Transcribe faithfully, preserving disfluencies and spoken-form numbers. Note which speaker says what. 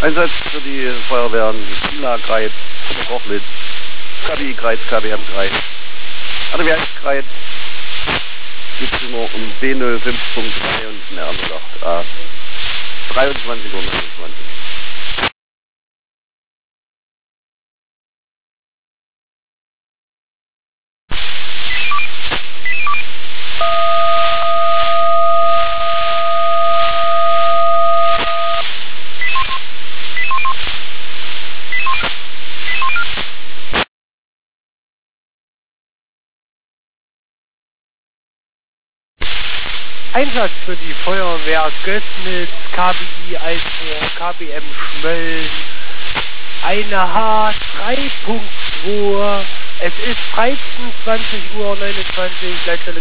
Speaker 1: Einsatz für die Feuerwehren Imla-Greiz, Kochlitz, K B I-Greiz, K B M-Greiz, A D W eins-Greiz, siebzehn Uhr um B null fünf Punkt drei und eine Ermittelacht A. dreiundzwanzig Uhr neunundzwanzig.
Speaker 2: Einsatz für die Feuerwehr Gößnitz, K B I Eismoor, K B M Schmölln, eine H drei Punkt zwei. Es ist dreizehn Uhr neunundzwanzig, Leitstelle